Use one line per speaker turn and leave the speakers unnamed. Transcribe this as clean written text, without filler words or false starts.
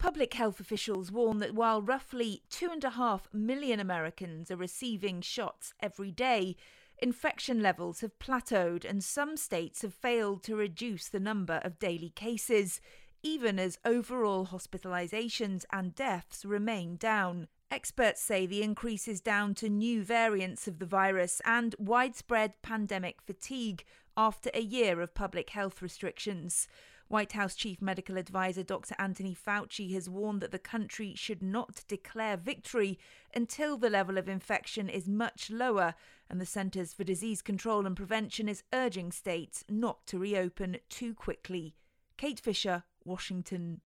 Public health officials warn that while roughly 2.5 million Americans are receiving shots every day, infection levels have plateaued and some states have failed to reduce the number of daily cases, even as overall hospitalizations and deaths remain down. Experts say the increase is down to new variants of the virus and widespread pandemic fatigue after a year of public health restrictions. White House Chief Medical Advisor Dr. Anthony Fauci has warned that the country should not declare victory until the level of infection is much lower, and the Centers for Disease Control and Prevention is urging states not to reopen too quickly. Kate Fisher, Washington.